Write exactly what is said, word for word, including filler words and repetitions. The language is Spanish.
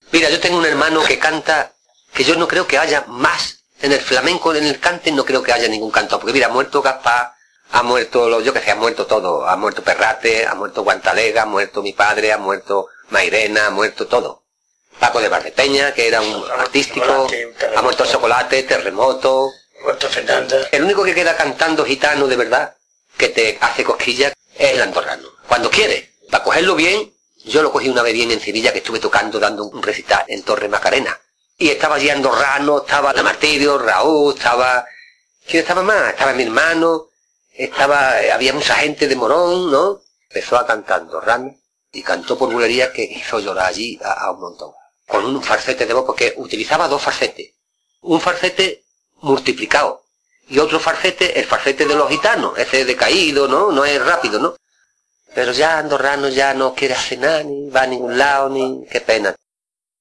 Mira, yo tengo un hermano que canta, que yo no creo que haya más. En el flamenco, en el cante, no creo que haya ningún cantador. Porque mira, ha muerto Gaspar, ha muerto, los, yo que sé, ha muerto todo. Ha muerto Perrate, ha muerto Guantalega, ha muerto mi padre, ha muerto Mairena, ha muerto todo. Paco de Valdepeña, que era un artístico, ha muerto Chocolate, Terremoto. Ha muerto Fernanda. El único que queda cantando gitano de verdad, que te hace cosquillas, es el andorrano. Cuando quiere, para cogerlo bien, yo lo cogí una vez bien en Sevilla, que estuve tocando, dando un recital en Torre Macarena. Y estaba allí andorrano, estaba la Martirio, Raúl, estaba... ¿Quién estaba más? Estaba mi hermano, estaba... había mucha gente de Morón, ¿no? Empezó a cantar andorrano y cantó por bulería que hizo llorar allí a, a un montón. Con un falsete de voz, porque utilizaba dos falsetes. Un falsete multiplicado. Y otro falsete, el falsete de los gitanos, ese decaído, ¿no? No es rápido, ¿no? Pero ya andorrano ya no quiere hacer nada, ni va a ningún lado, ni... qué pena.